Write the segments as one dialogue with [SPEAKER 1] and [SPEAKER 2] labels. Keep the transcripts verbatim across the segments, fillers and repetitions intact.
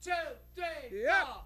[SPEAKER 1] two, three,
[SPEAKER 2] Yep.
[SPEAKER 1] four.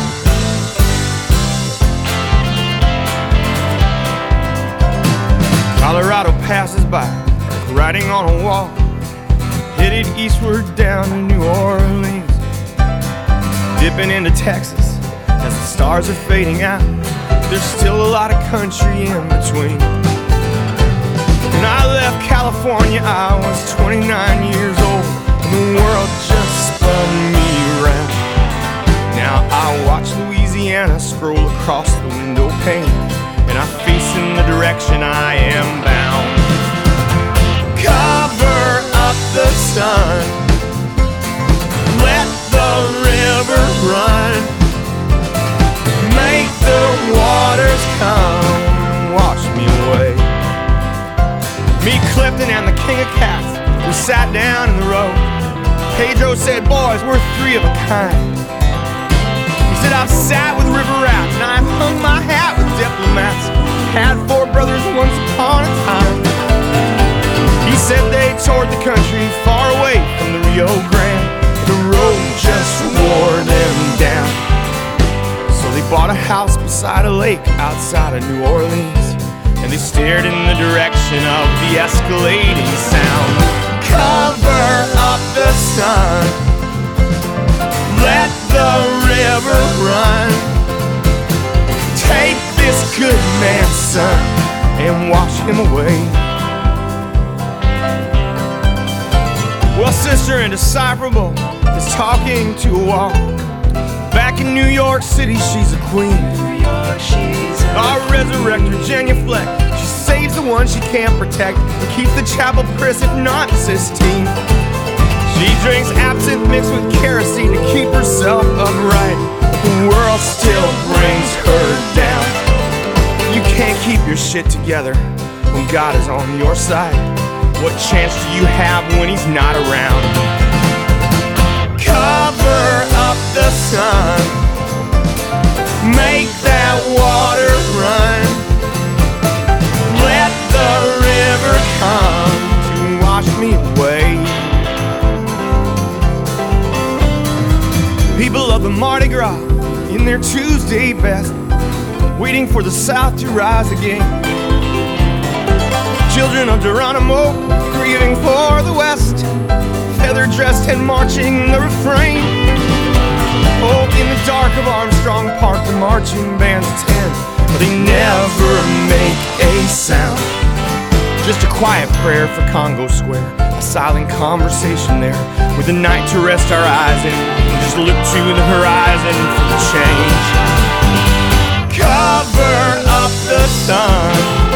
[SPEAKER 3] Colorado passes by, writing on a wall, headed eastward down to New Orleans, dipping into Texas as the stars are fading out. There's still a lot of country in between. When I left California, I was twenty-nine years old, and the world just spun me around. Now I watch Louisiana scroll across the window pane, and I face in the direction I am bound. Cover up the sun, let the river run, make the waters come, wash me away. Me, Clifton, and the King of Cats, we sat down in the road. Pedro said, boys, we're three of a kind. He said, I've sat with river rats, and I've hung my hat with diplomats. Had four brothers once upon a time. He said they toured the country far away from the Rio Grande. The road just wore them down. So they bought a house beside a lake outside of New Orleans, and they stared in the direction of the escalating sound. Cover up the sun, let the river run, take this good man's son and wash him away. Well, Sister Indecipherable is talking to a wall. Back in New York City, she's a queen. Our resurrector, Jenya Fleck, she saves the one she can't protect and keeps the chapel crisp, if not Sistine. She drinks absinthe mixed with kerosene to keep herself upright. The world still brings her down. You can't keep your shit together when God is on your side. What chance do you have when He's not around? Cover up the sun, make that water run, let the river come to wash me away. People of the Mardi Gras in their Tuesday best, waiting for the South to rise again. Children of Geronimo grieving for the West, feather dressed and marching the refrain. Oh, in the dark of Armstrong Park, the marching bands attend, but they never make a sound. Just a quiet prayer for Congo Square, a silent conversation there, with the night to rest our eyes in, and just look to the horizon for the change. Cover up the sun,